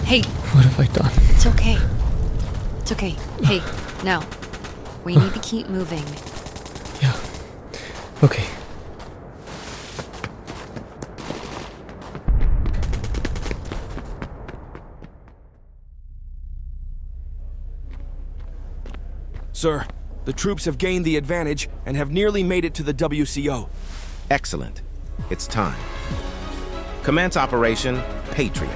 Hey. What have I done? It's okay. It's okay. Hey, now. We need to keep moving. Yeah. Okay. Sir, the troops have gained the advantage and have nearly made it to the WCO. Excellent. It's time. Commence Operation Patriot.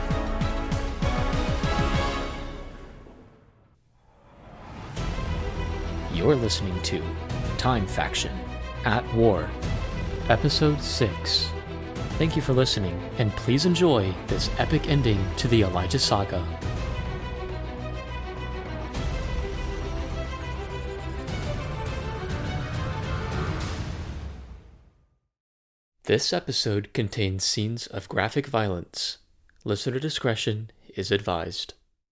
You're listening to Time Faction at War, Episode 6. Thank you for listening, and please enjoy this epic ending to the Elijah Saga. This episode contains scenes of graphic violence. Listener discretion is advised.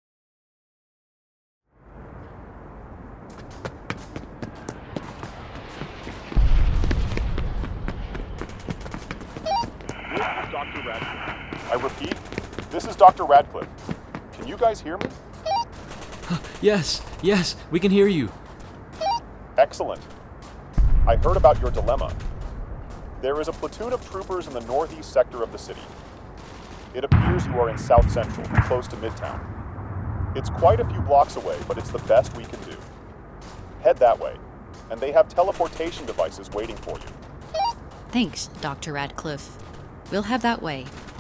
Dr. Radcliffe. I repeat, this is Dr. Radcliffe. Can you guys hear me? Yes, we can hear you. Excellent. I heard about your dilemma. There is a platoon of troopers in the northeast sector of the city. It appears you are in South Central, close to Midtown. It's quite a few blocks away, but it's the best we can do. Head that way, and they have teleportation devices waiting for you. Thanks, Dr. Radcliffe. We'll head that way.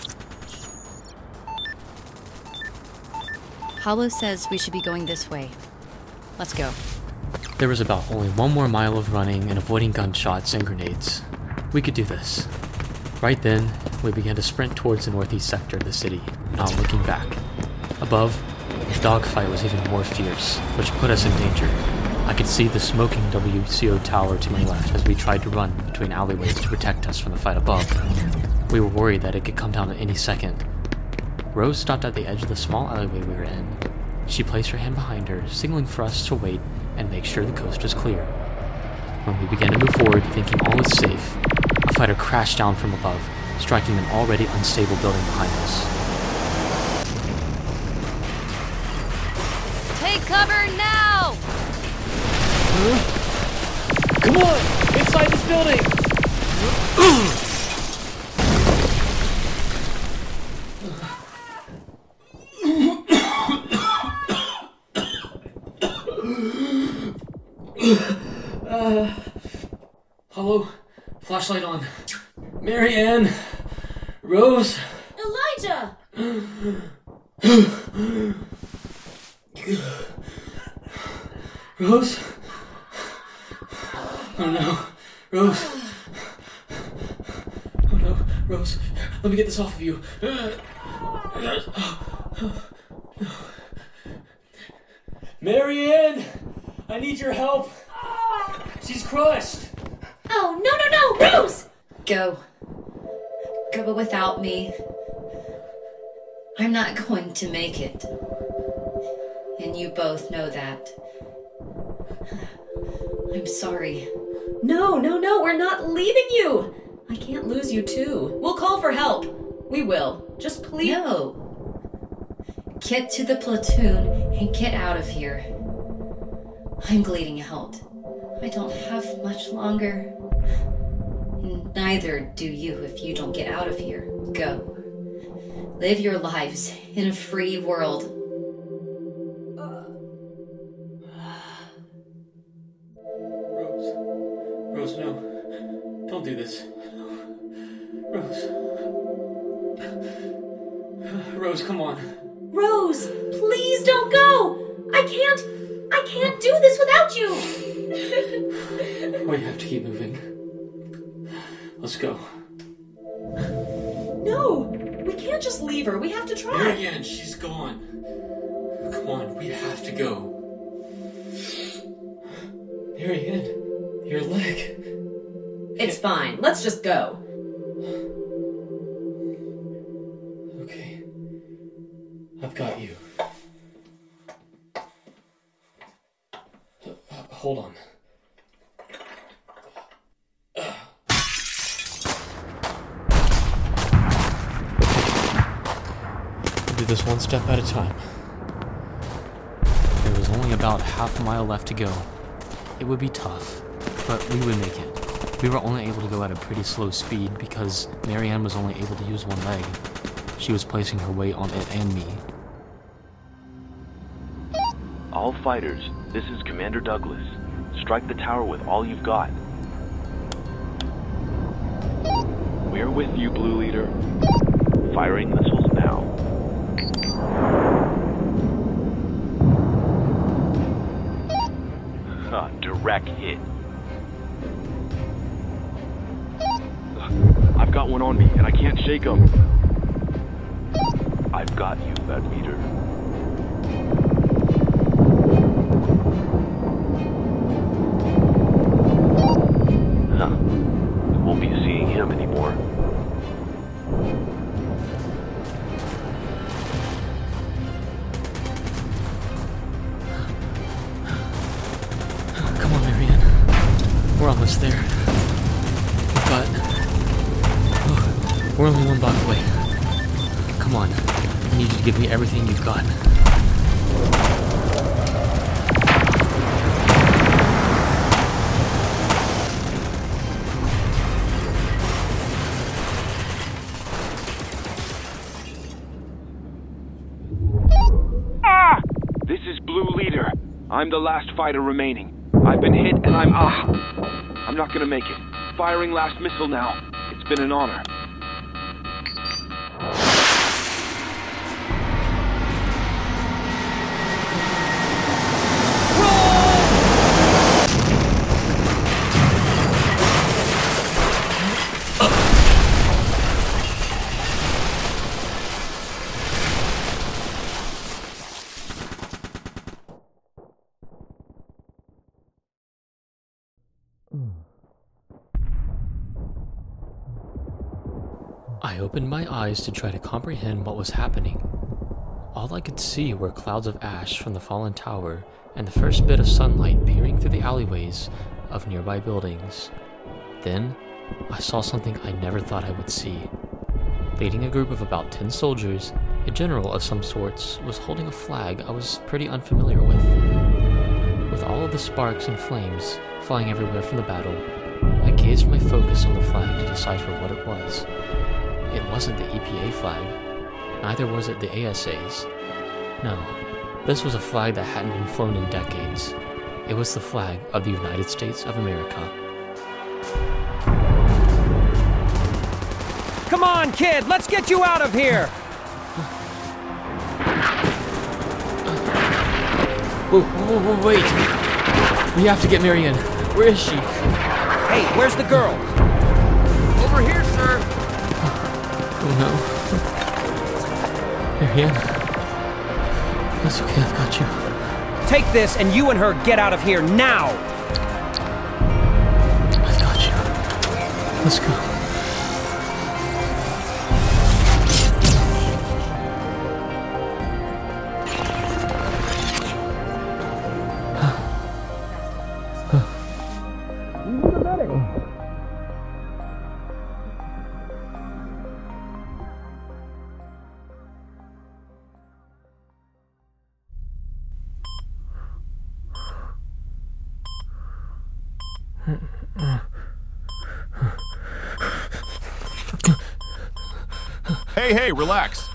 Hollow says we should be going this way. Let's go. There was about only one more mile of running and avoiding gunshots and grenades. We could do this. Right then, we began to sprint towards the northeast sector of the city, not looking back. Above, the dogfight was even more fierce, which put us in danger. I could see the smoking WCO tower to my left as we tried to run between alleyways to protect us from the fight above. We were worried that it could come down at any second. Rose stopped at the edge of the small alleyway we were in. She placed her hand behind her, signaling for us to wait and make sure the coast was clear. When we began to move forward, thinking all was safe, a fighter crashed down from above, striking an already unstable building behind us. Take cover now! Come on! Inside this building! Hello? Flashlight on. Marianne! Rose! Elijah! Rose? Oh no. Rose. Oh no. Rose. Let me get this off of you. Marianne! I need your help. She's crushed. Oh, no, Rose! Go. Go without me. I'm not going to make it. And you both know that. I'm sorry. No, we're not leaving you. I can't lose you too. We'll call for help. We will. Just please. No. Get to the platoon and get out of here. I'm bleeding out. I don't have much longer. And neither do you if you don't get out of here. Go. Live your lives in a free world. Rose, no. Don't do this. Rose, come on. Rose, please don't go. I can't do this without you. We have to keep moving. Let's go. No, we can't just leave her. We have to try. Marianne, she's gone. Come on, we have to go. Marianne, your leg. It's fine. Let's just go. Okay. I've got you. Hold on. do this one step at a time. There was only about half a mile left to go. It would be tough, but we would make it. We were only able to go at a pretty slow speed because Marianne was only able to use one leg. She was placing her weight on it and me. All fighters, this is Commander Douglas. Strike the tower with all you've got. We're with you, Blue Leader. Firing missiles now. Direct hit. I've got one on me, and I can't shake him. I've got you, that meter. Won't be seeing him anymore. Come on, Marianne. We're almost there. We're only one block away. Come on. I need you to give me everything you've got. This is Blue Leader. I'm the last fighter remaining. I've been hit and I'm not gonna make it. Firing last missile now. It's been an honor. I opened my eyes to try to comprehend what was happening. All I could see were clouds of ash from the fallen tower and the first bit of sunlight peering through the alleyways of nearby buildings. Then, I saw something I never thought I would see. Leading a group of about 10 soldiers, a general of some sorts was holding a flag I was pretty unfamiliar with. With all of the sparks and flames flying everywhere from the battle, I gazed my focus on the flag to decipher what it was. It wasn't the EPA flag. Neither was it the ASA's. No, this was a flag that hadn't been flown in decades. It was the flag of the United States of America. Come on, kid, let's get you out of here! Whoa, wait! We have to get Marianne. Where is she? Hey, where's the girl? Over here, sir. Oh no. Marianne. That's okay, I've got you. Take this and you and her get out of here now! I've got you. Let's go. Hey, relax.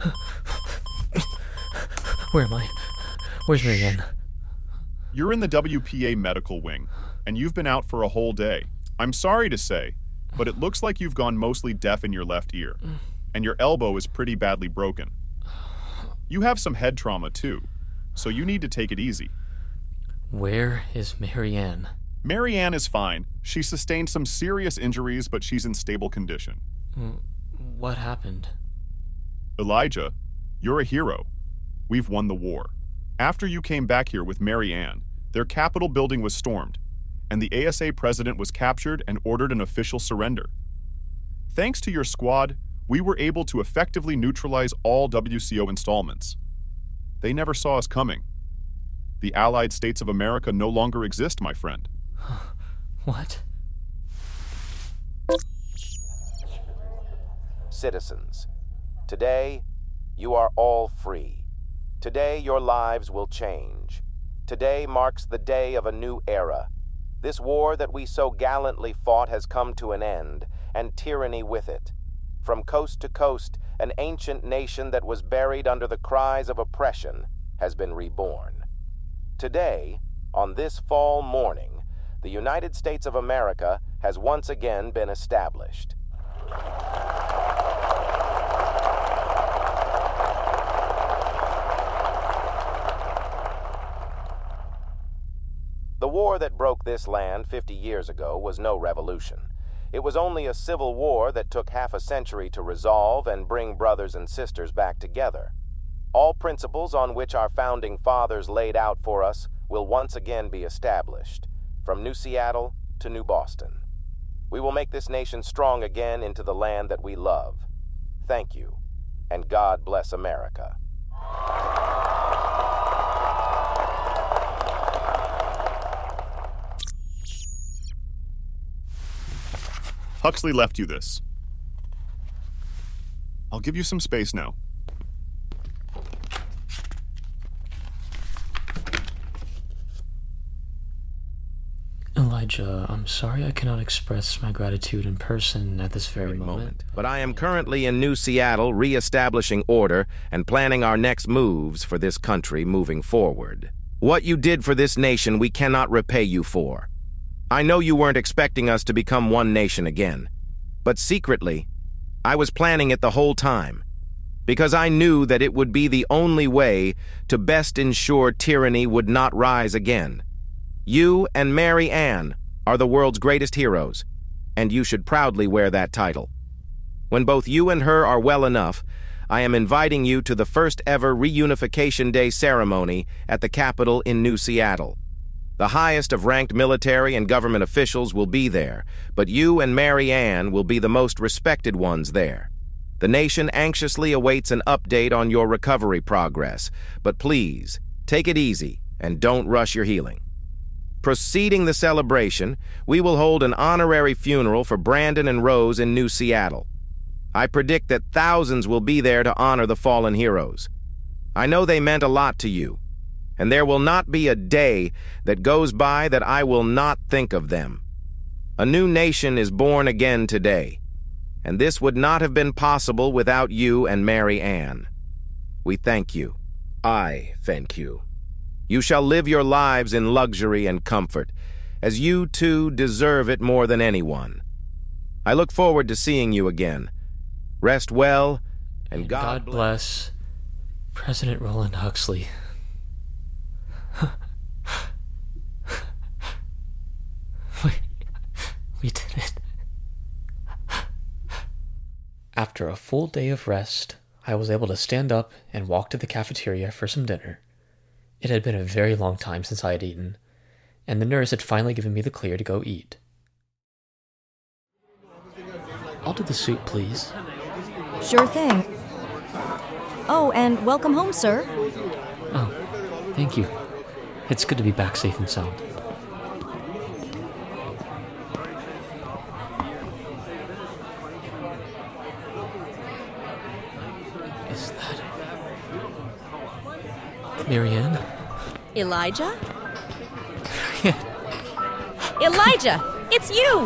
Where am I? Where's Marianne? You're in the WPA medical wing, and you've been out for a whole day. I'm sorry to say, but it looks like you've gone mostly deaf in your left ear, and your elbow is pretty badly broken. You have some head trauma too, so you need to take it easy. Where is Marianne? Marianne is fine. She sustained some serious injuries, but she's in stable condition. What happened? Elijah, you're a hero. We've won the war. After you came back here with Marianne, their Capitol building was stormed, and the ASA president was captured and ordered an official surrender. Thanks to your squad, we were able to effectively neutralize all WCO installments. They never saw us coming. The Allied States of America no longer exist, my friend. What? Citizens, today, You are all free. Today your lives will change. Today marks the day of a new era. This war that we so gallantly fought has come to an end, and tyranny with it. From coast to coast, an ancient nation that was buried under the cries of oppression has been reborn. Today, on this fall morning, the United States of America has once again been established. The war that broke this land 50 years ago was no revolution. It was only a civil war that took half a century to resolve and bring brothers and sisters back together. All principles on which our founding fathers laid out for us will once again be established, from New Seattle to New Boston. We will make this nation strong again into the land that we love. Thank you, and God bless America. Huxley left you this. I'll give you some space now. Elijah, I'm sorry I cannot express my gratitude in person at this very moment. But I am currently in New Seattle re-establishing order and planning our next moves for this country moving forward. What you did for this nation we cannot repay you for. I know you weren't expecting us to become one nation again, but secretly, I was planning it the whole time, because I knew that it would be the only way to best ensure tyranny would not rise again. You and Mary Ann are the world's greatest heroes, and you should proudly wear that title. When both you and her are well enough, I am inviting you to the first ever Reunification Day ceremony at the Capitol in New Seattle. The highest of ranked military and government officials will be there, but you and Mary Ann will be the most respected ones there. The nation anxiously awaits an update on your recovery progress, but please, take it easy and don't rush your healing. Preceding the celebration, we will hold an honorary funeral for Brandon and Rose in New Seattle. I predict that thousands will be there to honor the fallen heroes. I know they meant a lot to you, and there will not be a day that goes by that I will not think of them. A new nation is born again today, and this would not have been possible without you and Mary Ann. We thank you. I thank you. You shall live your lives in luxury and comfort, as you too deserve it more than anyone. I look forward to seeing you again. Rest well, and God bless President Roland Huxley. We did it. After a full day of rest, I was able to stand up and walk to the cafeteria for some dinner. It had been a very long time since I had eaten, and the nurse had finally given me the clear to go eat. I'll do the soup, please. Sure thing. Oh, and welcome home, sir. Oh, thank you. It's good to be back safe and sound. Is that Mary Ann? Elijah? Yeah. Elijah! It's you!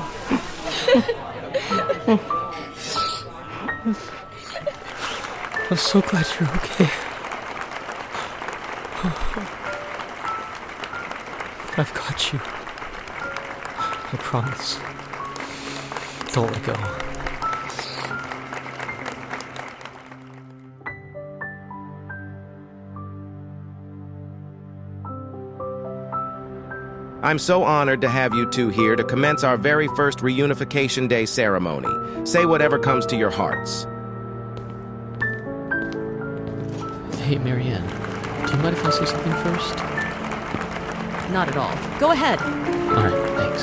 I'm so glad you're okay. I've got you. I promise. Don't let go. I'm so honored to have you two here to commence our very first Reunification Day ceremony. Say whatever comes to your hearts. Hey, Mary Ann, do you mind if I say something first? Not at all. Go ahead. Alright, thanks.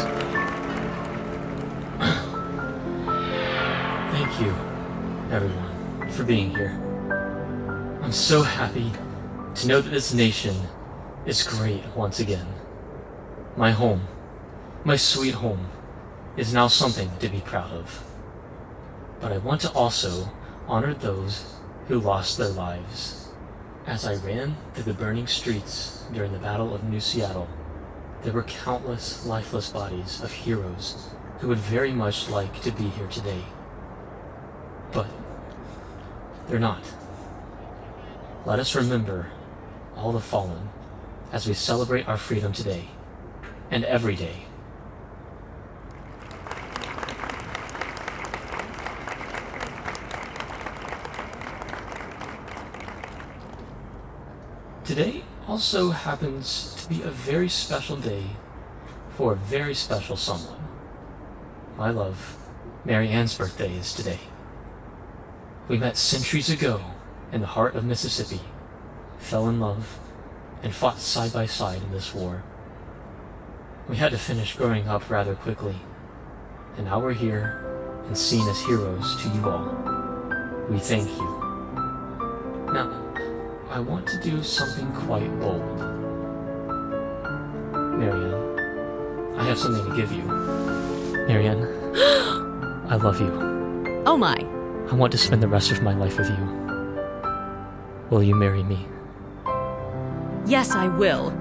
Thank you, everyone, for being here. I'm so happy to know that this nation is great once again. My home, my sweet home, is now something to be proud of. But I want to also honor those who lost their lives. As I ran through the burning streets during the Battle of New Seattle, there were countless lifeless bodies of heroes who would very much like to be here today. But they're not. Let us remember all the fallen as we celebrate our freedom today and every day. Today also happens to be a very special day for a very special someone. My love, Mary Ann's birthday is today. We met centuries ago in the heart of Mississippi, fell in love, and fought side by side in this war. We had to finish growing up rather quickly, and now we're here and seen as heroes to you all. We thank you. Now, I want to do something quite bold. Mary Ann, I have something to give you. Mary Ann, I love you. Oh my. I want to spend the rest of my life with you. Will you marry me? Yes, I will.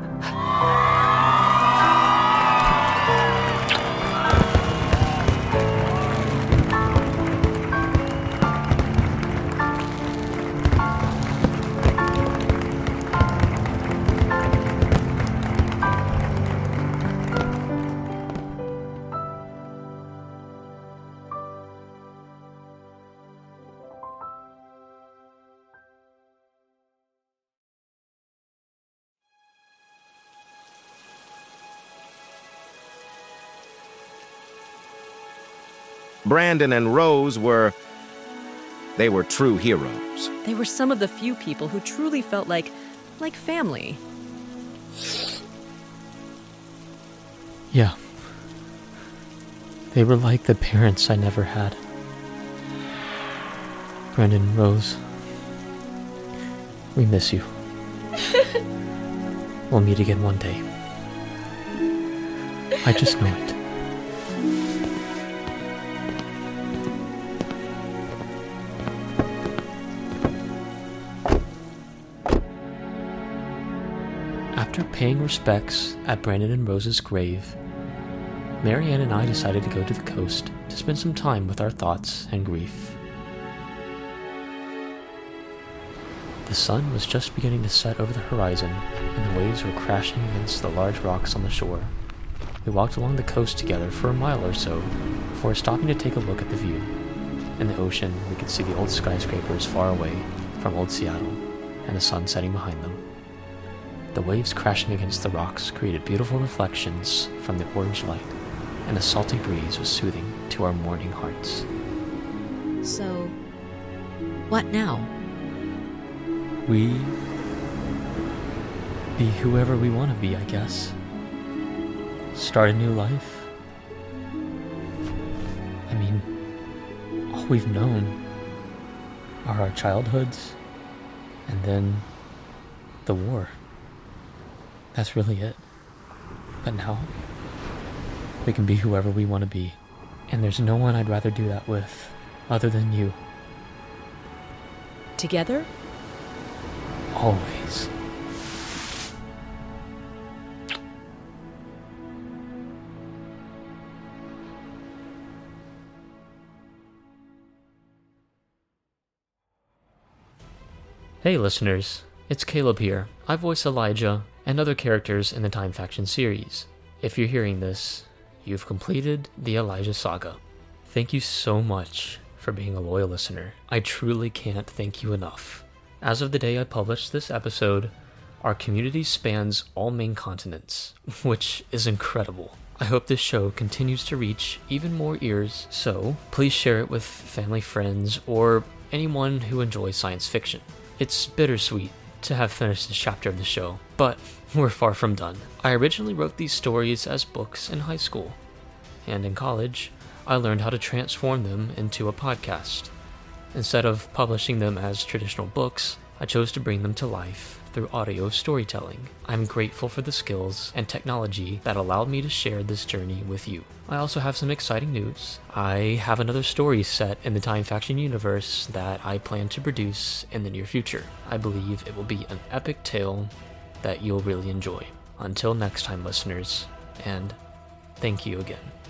Brandon and Rose were true heroes. They were some of the few people who truly felt like family. Yeah. They were like the parents I never had. Brandon and Rose, we miss you. We'll meet again one day. I just know it. After paying respects at Brandon and Rose's grave, Mary Ann and I decided to go to the coast to spend some time with our thoughts and grief. The sun was just beginning to set over the horizon, and the waves were crashing against the large rocks on the shore. We walked along the coast together for a mile or so before stopping to take a look at the view. In the ocean, we could see the old skyscrapers far away from Old Seattle and the sun setting behind them. The waves crashing against the rocks created beautiful reflections from the orange light, and the salty breeze was soothing to our mourning hearts. So, what now? We be whoever we want to be, I guess. Start a new life. I mean, all we've known are our childhoods, and then the war. That's really it. But now, we can be whoever we want to be. And there's no one I'd rather do that with, other than you. Together? Always. Hey listeners, it's Caleb here. I voice Elijah and other characters in the Time Faction series. If you're hearing this, you've completed the Elijah saga. Thank you so much for being a loyal listener. I truly can't thank you enough. As of the day I published this episode, our community spans all main continents, which is incredible. I hope this show continues to reach even more ears, so please share it with family, friends, or anyone who enjoys science fiction. It's bittersweet to have finished this chapter of the show, but we're far from done. I originally wrote these stories as books in high school, and in college, I learned how to transform them into a podcast. Instead of publishing them as traditional books, I chose to bring them to life through audio storytelling. I'm grateful for the skills and technology that allowed me to share this journey with you. I also have some exciting news. I have another story set in the Time Faction universe that I plan to produce in the near future. I believe it will be an epic tale that you'll really enjoy. Until next time, listeners, and thank you again.